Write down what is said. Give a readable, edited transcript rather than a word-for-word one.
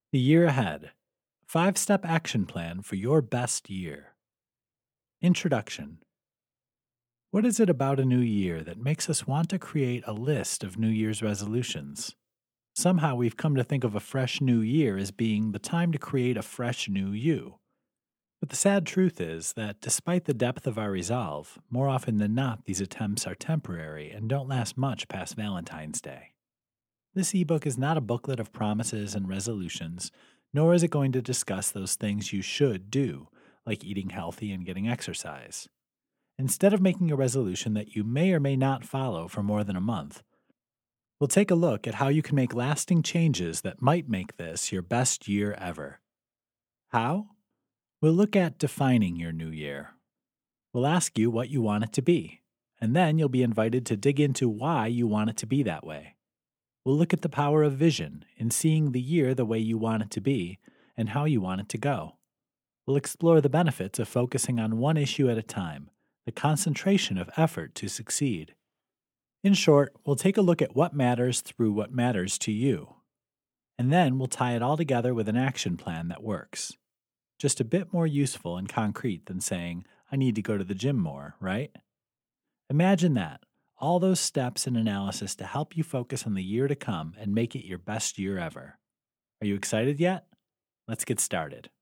The Year Ahead 5-Step Action Plan for Your Best Year. Introduction. What is it about a new year that makes us want to create a list of New Year's resolutions? Somehow we've come to think of a fresh new year as being the time to create a fresh new you. But the sad truth is that despite the depth of our resolve, more often than not these attempts are temporary and don't last much past Valentine's Day. This ebook is not a booklet of promises and resolutions, nor is it going to discuss those things you should do, like eating healthy and getting exercise. Instead of making a resolution that you may or may not follow for more than a month, we'll take a look at how you can make lasting changes that might make this your best year ever. How? We'll look at defining your new year. We'll ask you what you want it to be, and then you'll be invited to dig into why you want it to be that way. We'll look at the power of vision in seeing the year the way you want it to be and how you want it to go. We'll explore the benefits of focusing on one issue at a time, the concentration of effort to succeed. In short, we'll take a look at what matters through what matters to you. And then we'll tie it all together with an action plan that works. Just a bit more useful and concrete than saying, I need to go to the gym more, right? Imagine that. All those steps and analysis to help you focus on the year to come and make it your best year ever. Are you excited yet? Let's get started.